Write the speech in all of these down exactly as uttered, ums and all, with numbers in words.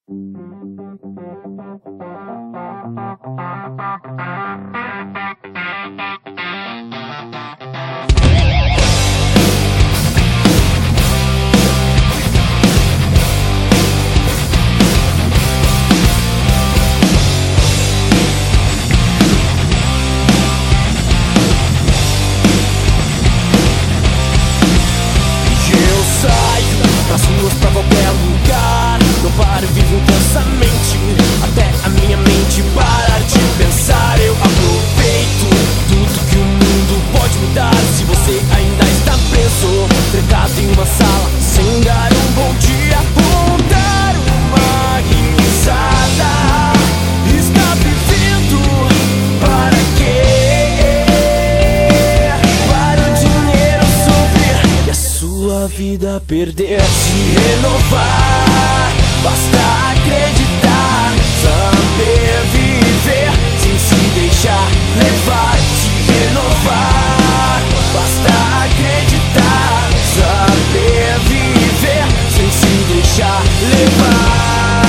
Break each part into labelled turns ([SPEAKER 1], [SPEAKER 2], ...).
[SPEAKER 1] Nas ruas pra qualquer lugar, não paro e vivo intensamente, até a minha mente parar de pensar. Eu aproveito tudo que o mundo pode me dar. Se você ainda está preso, trancado em uma sala, sem dar um bom dia ou dar uma risada, está vivendo para quê? Para o dinheiro subir e a sua vida perder. Se renovar, basta acreditar, saber viver sem se deixar levar. Se renovar, basta acreditar, saber viver sem se deixar levar.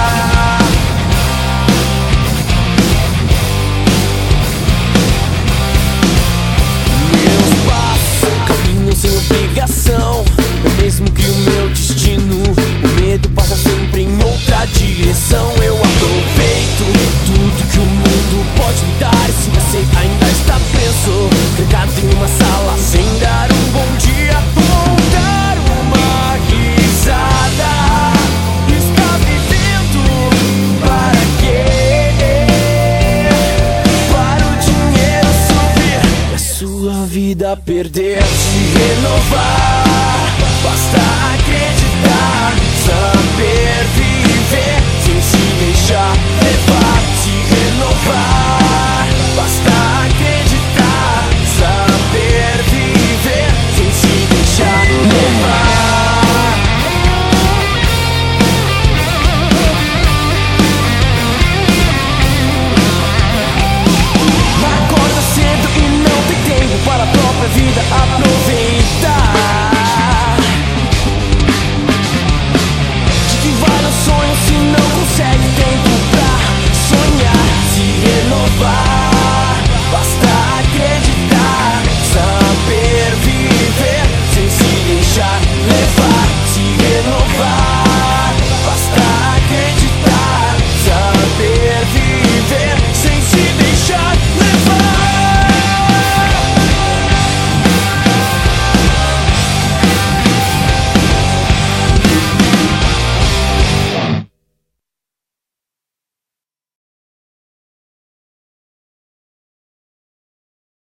[SPEAKER 1] Meus passos caminham sem obrigação, mesmo que o meu destino, o medo passa sempre em outra direção. Eu aproveito tudo que o mundo pode me dar. E se você ainda está preso, trancado em uma sala, sem dar um bom dia ou dar uma risada, está vivendo para quê? Para o dinheiro subir e a sua vida perder. Se renovar, basta acreditar, saber